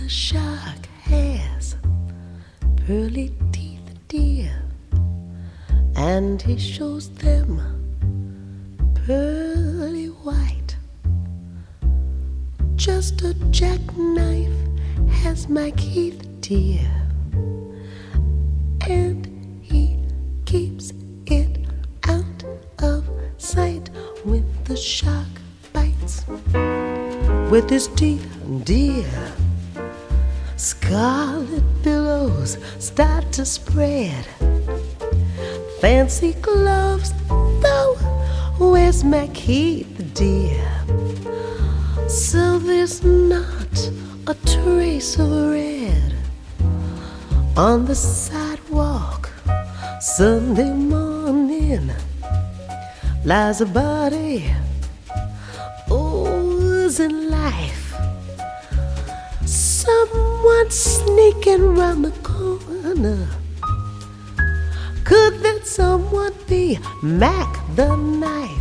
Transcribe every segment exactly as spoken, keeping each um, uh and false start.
the shark has pearly teeth, dear, and he shows them pearly white. Just a jackknife has my Keith, dear, and he keeps it out of sight when the shark bites with his teeth, dear. Scarlet billows start to spread. Fancy gloves, though, where's my Keith, dear? So there's not a trace of red on the sidewalk. Sunday morning lies a body oozing life. Someone sneaking round the corner. Could that someone be Mac the Knife?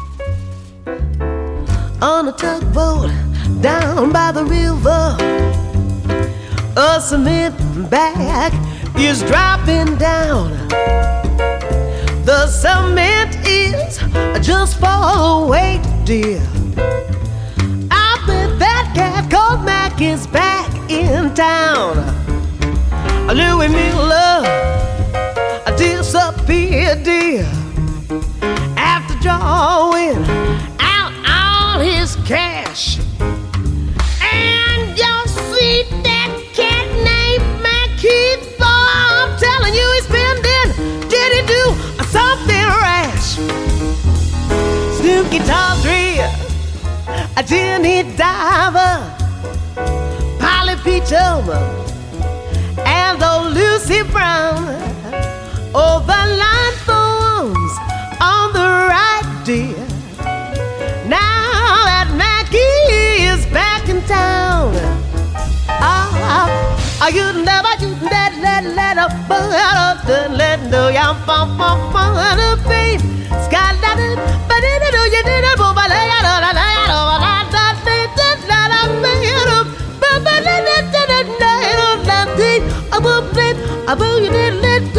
On a tugboat down by the river, a cement bag is dropping down. The cement is just for weight, dear. I bet that cat called Mac is back in town. Louis Miller disappeared, dear, after drawing out all his cash. And you'll see that cat named Mac Keith, I'm telling you, he's spending. Did he do something rash? Snooky Tawdry, a Jenny Diver, Polly Peachum, and old Lucy Brown. Oh, the line forms on the right, dear. Now that Mackie is back in town. Ah, ah, you never, you let, let, let up, but let no young fun, fun, fun, the faith. Sky, let it, but it, do you did it, but I lay it all, I lay it all, I thought they did not, I lay it up, but I let it, let it, let it, let it, I will play, I will, you did, let it.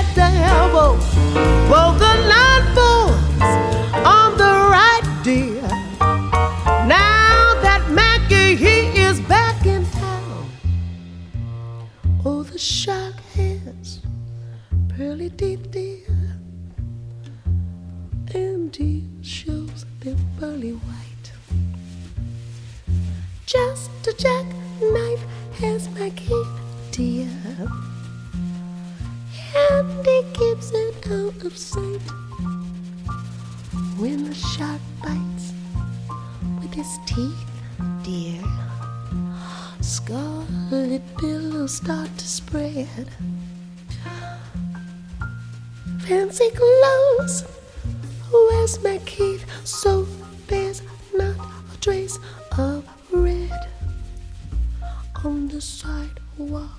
Well, the line forms on the right, dear. Now that Mackie, he is back in town. Oh, the shark has pearly teeth, dear, and he shows them pearly white. Just a jackknife has my Keith, dear, and he keeps it out of sight when the shark bites with his teeth, dear. Scarlet billows start to spread. Fancy clothes, where's my Keith? So there's not a trace of red on the sidewalk.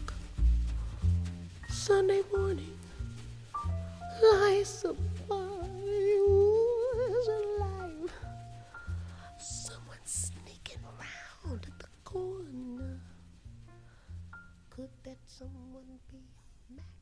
Sunday morning lies a body who's alive. Someone sneaking around at the corner. Could that someone be Mac?